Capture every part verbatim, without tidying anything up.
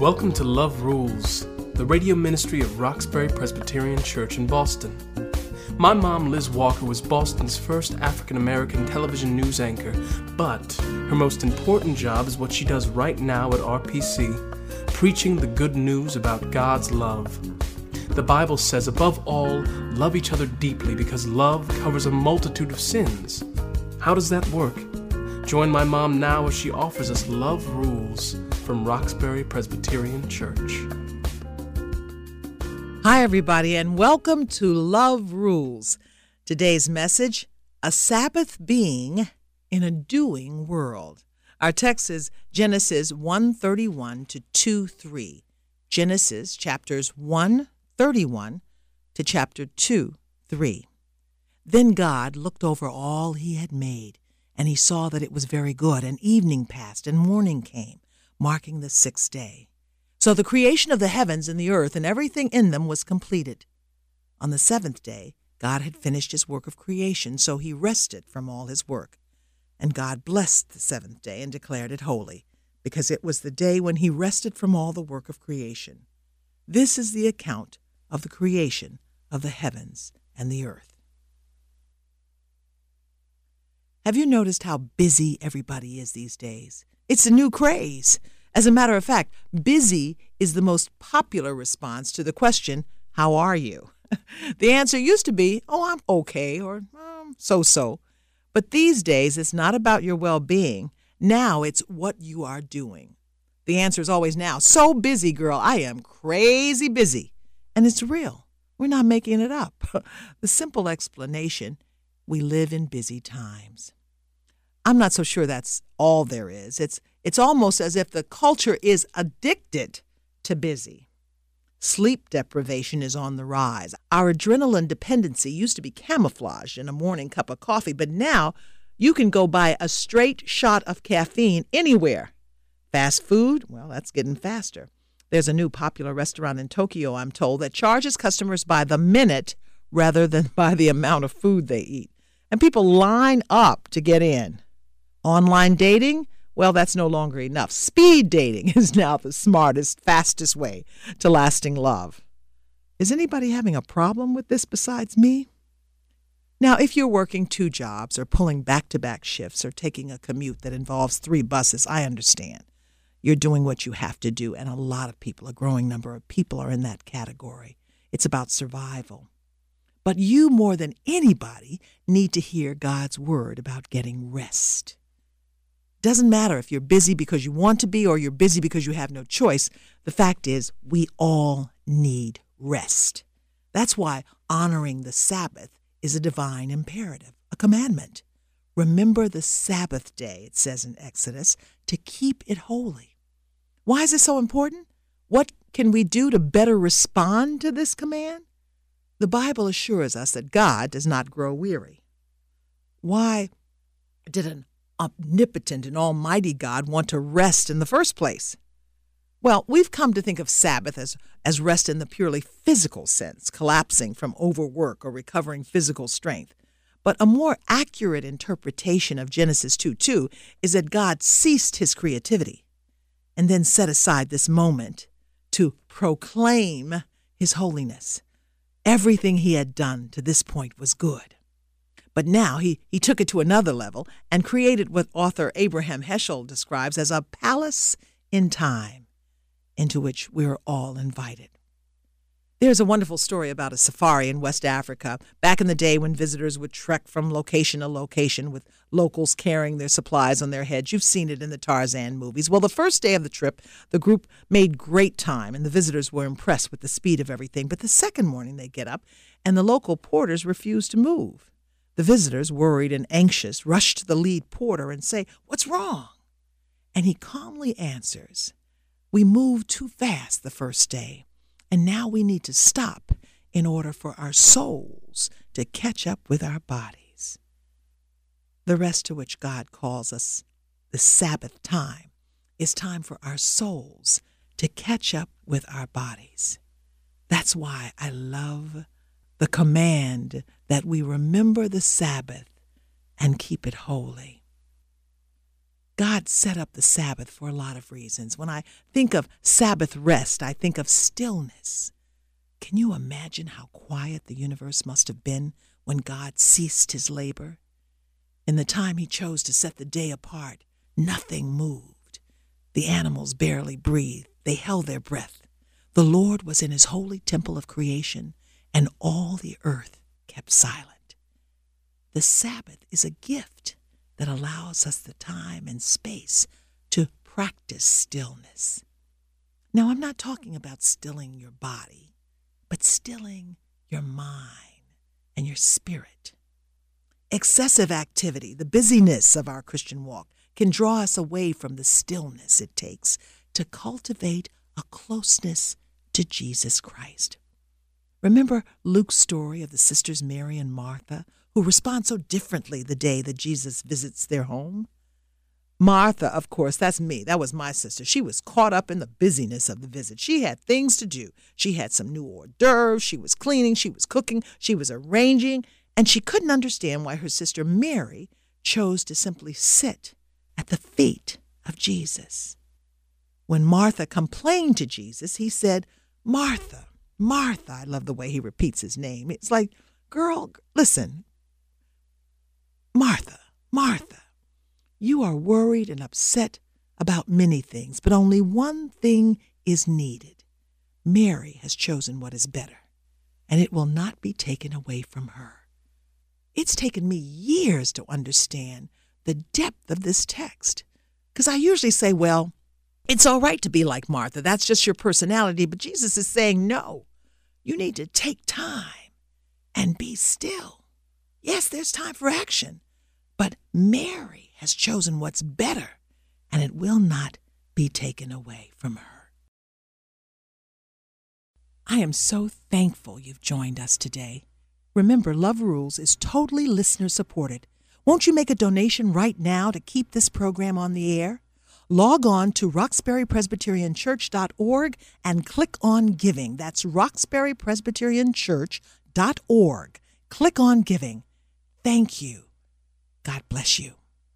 Welcome to Love Rules, the radio ministry of Roxbury Presbyterian Church in Boston. My mom, Liz Walker, was Boston's first African-American television news anchor, but her most important job is what she does right now at R P C, preaching the good news about God's love. The Bible says, above all, love each other deeply because love covers a multitude of sins. How does that work? Join my mom now as she offers us Love Rules from Roxbury Presbyterian Church. Hi, everybody, and welcome to Love Rules. Today's message, a Sabbath being in a doing world. Our text is Genesis one thirty-one to two three. Genesis chapters one thirty-one to chapter two three. Then God looked over all he had made, and he saw that it was very good, and evening passed, and morning came, marking the sixth day. So the creation of the heavens and the earth and everything in them was completed. On the seventh day, God had finished his work of creation, so he rested from all his work. And God blessed the seventh day and declared it holy, because it was the day when he rested from all the work of creation. This is the account of the creation of the heavens and the earth. Have you noticed how busy everybody is these days? It's a new craze. As a matter of fact, busy is the most popular response to the question, how are you? The answer used to be, oh, I'm okay, or um, so-so. But these days, it's not about your well-being. Now it's what you are doing. The answer is always now, so busy, girl. I am crazy busy. And it's real. We're not making it up. The simple explanation, we live in busy times. I'm not so sure that's all there is. It's it's almost as if the culture is addicted to busy. Sleep deprivation is on the rise. Our adrenaline dependency used to be camouflaged in a morning cup of coffee, but now you can go buy a straight shot of caffeine anywhere. Fast food, well, that's getting faster. There's a new popular restaurant in Tokyo, I'm told, that charges customers by the minute rather than by the amount of food they eat. And people line up to get in. Online dating? Well, that's no longer enough. Speed dating is now the smartest, fastest way to lasting love. Is anybody having a problem with this besides me? Now, if you're working two jobs or pulling back-to-back shifts or taking a commute that involves three buses, I understand. You're doing what you have to do, and a lot of people, a growing number of people are in that category. It's about survival. But you, more than anybody, need to hear God's word about getting rest. Doesn't matter if you're busy because you want to be or you're busy because you have no choice. The fact is, we all need rest. That's why honoring the Sabbath is a divine imperative, a commandment. Remember the Sabbath day, it says in Exodus, to keep it holy. Why is it so important? What can we do to better respond to this command? The Bible assures us that God does not grow weary. Why did an omnipotent and almighty God want to rest in the first place? Well, we've come to think of Sabbath as, as rest in the purely physical sense, collapsing from overwork or recovering physical strength. But a more accurate interpretation of Genesis two two is that God ceased his creativity and then set aside this moment to proclaim his holiness. Everything he had done to this point was good. But now he, he took it to another level and created what author Abraham Heschel describes as a palace in time into which we're all invited. There's a wonderful story about a safari in West Africa back in the day when visitors would trek from location to location with locals carrying their supplies on their heads. You've seen it in the Tarzan movies. Well, the first day of the trip, the group made great time and the visitors were impressed with the speed of everything. But the second morning they get up and the local porters refuse to move. The visitors, worried and anxious, rush to the lead porter and say, "What's wrong?" And he calmly answers, "We moved too fast the first day, and now we need to stop in order for our souls to catch up with our bodies." The rest to which God calls us, the Sabbath time, is time for our souls to catch up with our bodies. That's why I love the command that we remember the Sabbath and keep it holy. God set up the Sabbath for a lot of reasons. When I think of Sabbath rest, I think of stillness. Can you imagine how quiet the universe must have been when God ceased his labor? In the time he chose to set the day apart, nothing moved. The animals barely breathed. They held their breath. The Lord was in his holy temple of creation, and all the earth kept silent. The Sabbath is a gift that allows us the time and space to practice stillness. Now, I'm not talking about stilling your body, but stilling your mind and your spirit. Excessive activity, the busyness of our Christian walk, can draw us away from the stillness it takes to cultivate a closeness to Jesus Christ. Remember Luke's story of the sisters Mary and Martha, who respond so differently the day that Jesus visits their home? Martha, of course, that's me. That was my sister. She was caught up in the busyness of the visit. She had things to do. She had some new hors d'oeuvres. She was cleaning. She was cooking. She was arranging. And she couldn't understand why her sister Mary chose to simply sit at the feet of Jesus. When Martha complained to Jesus, he said, Martha, Martha. I love the way he repeats his name. It's like, girl, listen, Martha, Martha, you are worried and upset about many things, but only one thing is needed. Mary has chosen what is better, and it will not be taken away from her. It's taken me years to understand the depth of this text, because I usually say, well, it's all right to be like Martha. That's just your personality. But Jesus is saying, no, you need to take time and be still. Yes, there's time for action, but Mary has chosen what's better, and it will not be taken away from her. I am so thankful you've joined us today. Remember, Love Rules is totally listener-supported. Won't you make a donation right now to keep this program on the air? Log on to roxbury presbyterian church dot org and click on Giving. That's roxbury presbyterian church dot org. Click on Giving. Thank you. God bless you.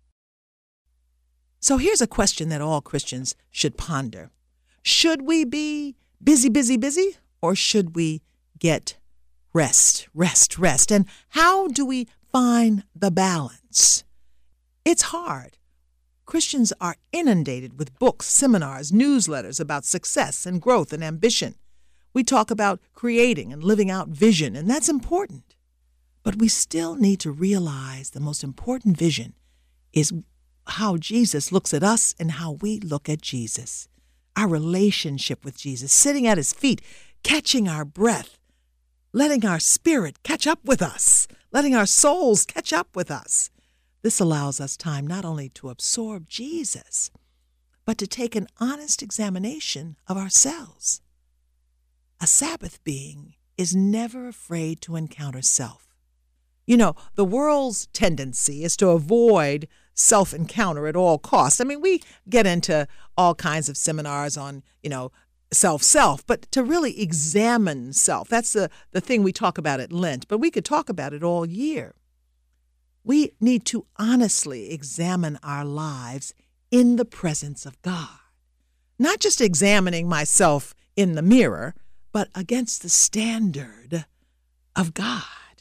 So here's a question that all Christians should ponder. Should we be busy, busy, busy, or should we get rest, rest, rest? And how do we find the balance? It's hard. Christians are inundated with books, seminars, newsletters about success and growth and ambition. We talk about creating and living out vision, and that's important. But we still need to realize the most important vision is how Jesus looks at us and how we look at Jesus. Our relationship with Jesus, sitting at his feet, catching our breath, letting our spirit catch up with us, letting our souls catch up with us. This allows us time not only to absorb Jesus, but to take an honest examination of ourselves. A Sabbath being is never afraid to encounter self. You know, the world's tendency is to avoid self-encounter at all costs. I mean, we get into all kinds of seminars on, you know, self-self, but to really examine self, that's the, the thing we talk about at Lent, but we could talk about it all year. We need to honestly examine our lives in the presence of God. Not just examining myself in the mirror, but against the standard of God.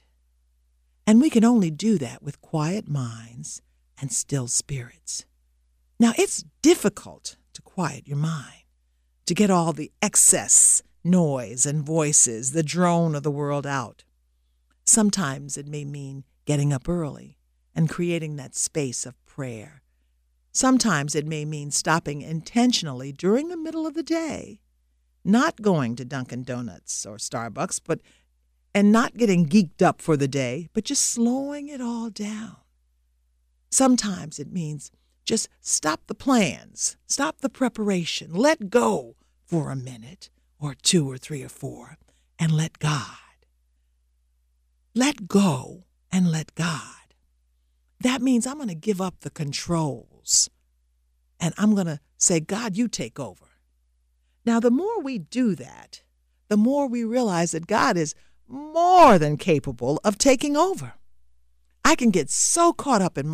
And we can only do that with quiet minds and still spirits. Now, it's difficult to quiet your mind, to get all the excess noise and voices, the drone of the world out. Sometimes it may mean getting up early and creating that space of prayer. Sometimes it may mean stopping intentionally during the middle of the day, not going to Dunkin' Donuts or Starbucks, but and not getting geeked up for the day, but just slowing it all down. Sometimes it means just stop the plans, stop the preparation, let go for a minute or two or three or four, and let God. Let go and let God. That means I'm going to give up the controls, and I'm going to say, God, you take over. Now, the more we do that, the more we realize that God is more than capable of taking over. I can get so caught up in my,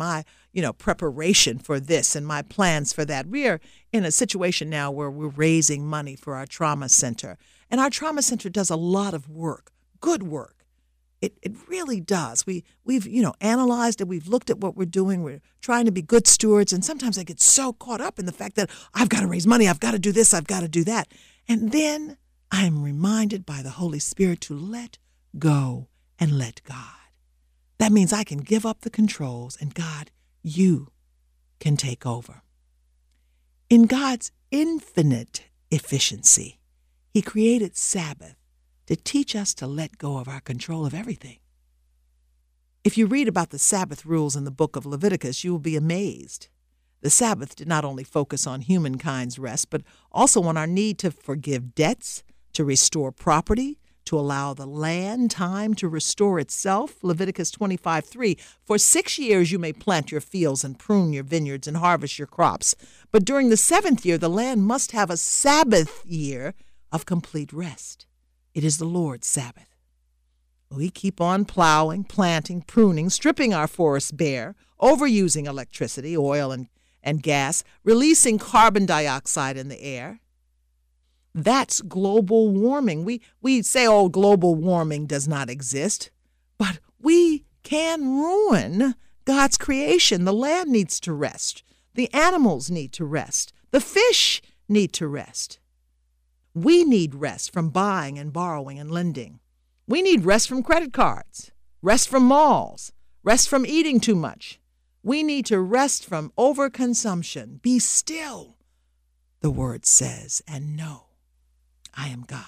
you know, preparation for this and my plans for that. We are in a situation now where we're raising money for our trauma center. And our trauma center does a lot of work, good work. It it really does. We, we've, you know, analyzed it. We've looked at what we're doing. We're trying to be good stewards. And sometimes I get so caught up in the fact that I've got to raise money. I've got to do this. I've got to do that. And then I'm reminded by the Holy Spirit to let go and let God. That means I can give up the controls and God, you can take over. In God's infinite efficiency, He created Sabbath to teach us to let go of our control of everything. If you read about the Sabbath rules in the book of Leviticus, you will be amazed. The Sabbath did not only focus on humankind's rest, but also on our need to forgive debts, to restore property, to allow the land time to restore itself. Leviticus twenty-five three, for six years you may plant your fields and prune your vineyards and harvest your crops. But during the seventh year, the land must have a Sabbath year of complete rest. It is the Lord's Sabbath. We keep on plowing, planting, pruning, stripping our forests bare, overusing electricity, oil, and, and gas, releasing carbon dioxide in the air. That's global warming. We, we say, oh, global warming does not exist, but we can ruin God's creation. The land needs to rest. The animals need to rest. The fish need to rest. We need rest from buying and borrowing and lending. We need rest from credit cards, rest from malls, rest from eating too much. We need to rest from overconsumption. Be still, the word says, and know I am God.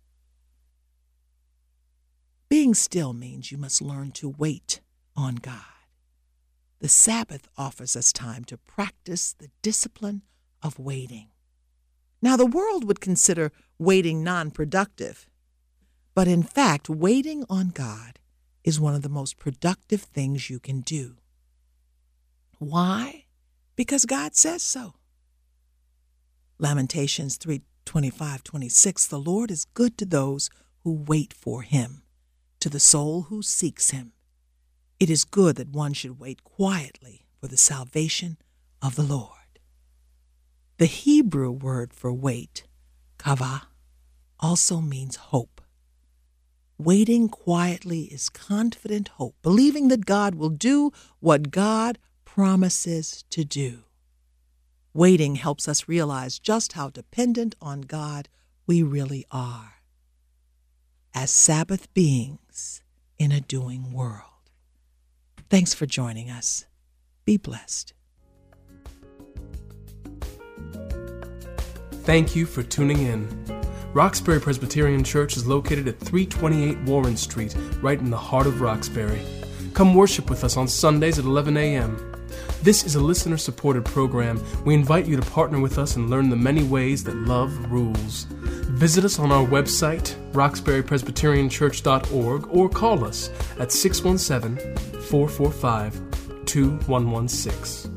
Being still means you must learn to wait on God. The Sabbath offers us time to practice the discipline of waiting. Now, the world would consider waiting non-productive, but in fact, waiting on God is one of the most productive things you can do. Why? Because God says so. Lamentations three twenty-five twenty-six, the Lord is good to those who wait for him, to the soul who seeks him. It is good that one should wait quietly for the salvation of the Lord. The Hebrew word for wait, kavah, also means hope. Waiting quietly is confident hope, believing that God will do what God promises to do. Waiting helps us realize just how dependent on God we really are as Sabbath beings in a doing world. Thanks for joining us. Be blessed. Thank you for tuning in. Roxbury Presbyterian Church is located at three twenty-eight Warren Street, right in the heart of Roxbury. Come worship with us on Sundays at eleven a.m. This is a listener-supported program. We invite you to partner with us and learn the many ways that love rules. Visit us on our website, roxbury presbyterian church dot org, or call us at six one seven, four four five, two one one six.